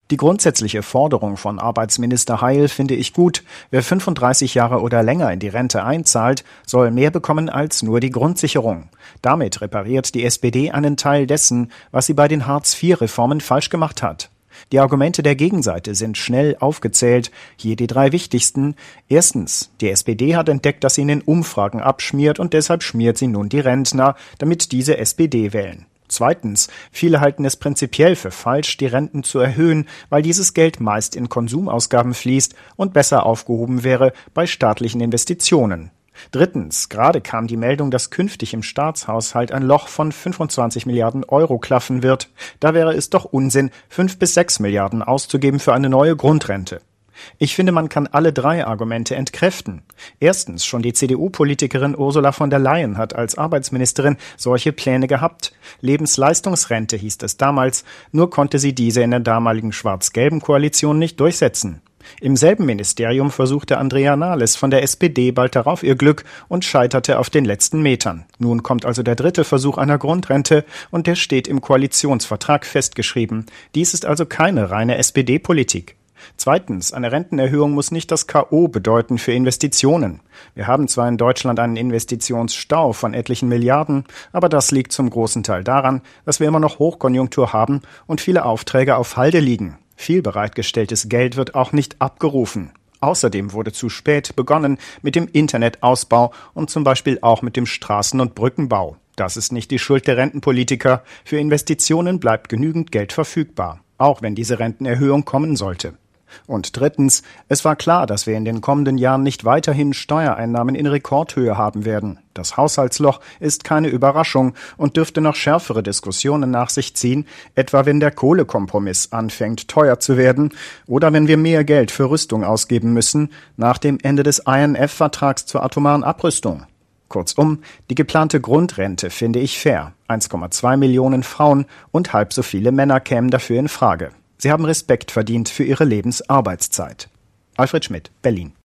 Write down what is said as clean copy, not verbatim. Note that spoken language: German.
Die grundsätzliche Forderung von Arbeitsminister Heil finde ich gut. Wer 35 Jahre oder länger in die Rente einzahlt, soll mehr bekommen als nur die Grundsicherung. Damit repariert die SPD einen Teil dessen, was sie bei den Hartz-IV-Reformen falsch gemacht hat. Die Argumente der Gegenseite sind schnell aufgezählt. Hier die 3 wichtigsten. Erstens, die SPD hat entdeckt, dass sie in den Umfragen abschmiert und deshalb schmiert sie nun die Rentner, damit diese SPD wählen. Zweitens, viele halten es prinzipiell für falsch, die Renten zu erhöhen, weil dieses Geld meist in Konsumausgaben fließt und besser aufgehoben wäre bei staatlichen Investitionen. Drittens, gerade kam die Meldung, dass künftig im Staatshaushalt ein Loch von 25 Milliarden Euro klaffen wird. Da wäre es doch Unsinn, 5 bis 6 Milliarden auszugeben für eine neue Grundrente. Ich finde, man kann alle 3 Argumente entkräften. Erstens, schon die CDU-Politikerin Ursula von der Leyen hat als Arbeitsministerin solche Pläne gehabt. Lebensleistungsrente hieß es damals, nur konnte sie diese in der damaligen schwarz-gelben Koalition nicht durchsetzen. Im selben Ministerium versuchte Andrea Nahles von der SPD bald darauf ihr Glück und scheiterte auf den letzten Metern. Nun kommt also der 3. Versuch einer Grundrente und der steht im Koalitionsvertrag festgeschrieben. Dies ist also keine reine SPD-Politik. Zweitens, eine Rentenerhöhung muss nicht das K.O. bedeuten für Investitionen. Wir haben zwar in Deutschland einen Investitionsstau von etlichen Milliarden, aber das liegt zum großen Teil daran, dass wir immer noch Hochkonjunktur haben und viele Aufträge auf Halde liegen. Viel bereitgestelltes Geld wird auch nicht abgerufen. Außerdem wurde zu spät begonnen mit dem Internetausbau und zum Beispiel auch mit dem Straßen- und Brückenbau. Das ist nicht die Schuld der Rentenpolitiker. Für Investitionen bleibt genügend Geld verfügbar, auch wenn diese Rentenerhöhung kommen sollte. Und drittens, es war klar, dass wir in den kommenden Jahren nicht weiterhin Steuereinnahmen in Rekordhöhe haben werden. Das Haushaltsloch ist keine Überraschung und dürfte noch schärfere Diskussionen nach sich ziehen, etwa wenn der Kohlekompromiss anfängt teuer zu werden oder wenn wir mehr Geld für Rüstung ausgeben müssen nach dem Ende des INF-Vertrags zur atomaren Abrüstung. Kurzum, die geplante Grundrente finde ich fair. 1,2 Millionen Frauen und halb so viele Männer kämen dafür in Frage. Sie haben Respekt verdient für ihre Lebensarbeitszeit. Alfred Schmidt, Berlin.